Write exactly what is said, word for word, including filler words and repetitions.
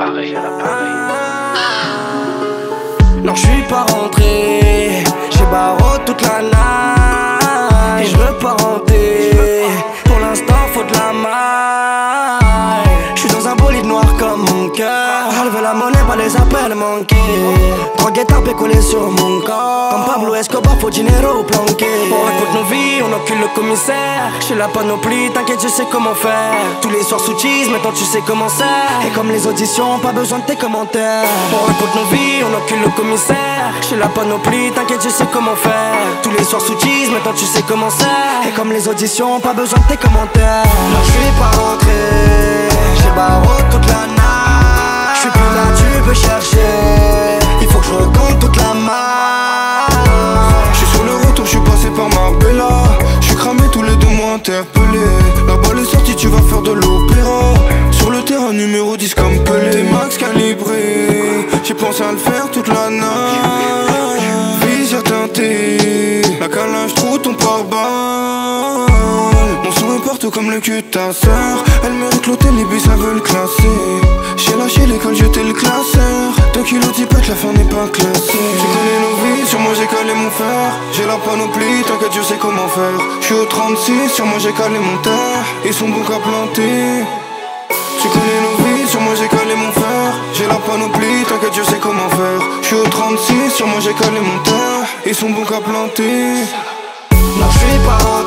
l'appareil, l'appareil. Non, je suis pas rentré, j'ai barreau toute la night. Et je veux pas rentrer, pour l'instant faut de la maille. Je suis dans un bolide noir comme mon cœur. Enlever la monnaie, pas les appels manqués. Drogue et tapé collé sur mon corps. Comme Pablo Escobar, faut dinero planqué. On raconte nos vies, on encule le commissaire. Je suis la panoplie, t'inquiète, je sais comment faire. Tous les soirs sous cheese, maintenant tu sais comment c'est. Et comme les auditions, pas besoin de tes commentaires. On raconte nos vies, on encule le commissaire. Je suis la panoplie, t'inquiète, je sais comment faire. Tous les soirs sous cheese, maintenant tu sais comment c'est. Et comme les auditions, pas besoin de tes commentaires. Non, je suis pas rentré, j'ai barreau toute la night. Je suis plus là, tu peux chercher. Il faut que je recompte toute la maille. Je suis sur le retour, je suis passé par Marbella. Je suis cramé tous les deux mois interpellé. La balle est sortie, tu vas faire de l'opéra. Sur le terrain numéro dix comme Pelé. Max calibré, j'ai pensé à le faire toute la night. Viseur teinté, la calage trouve ton pare-balles. Mon son est partout comme le cul de ta sœur. Elle mérite l'hôtel, les bus, ça veut le classer. J'ai lâché l'école, j'étais le classeur. Deux kilos d'hypette, la fin n'est pas classée. Tu connais nos vies, sur moi j'ai calé mon fer. J'ai la panoplie, t'inquiète, je sais comment faire. J'suis au trente-six, sur moi j'ai calé mon terre. Ils sont bons qu'à planter. Tu connais nos vies, sur moi j'ai calé mon fer. J'ai la panoplie, t'inquiète, je sais comment faire. J'suis au trente-six, sur moi j'ai calé mon terre. Ils sont bons qu'à planter. Non, je suis pas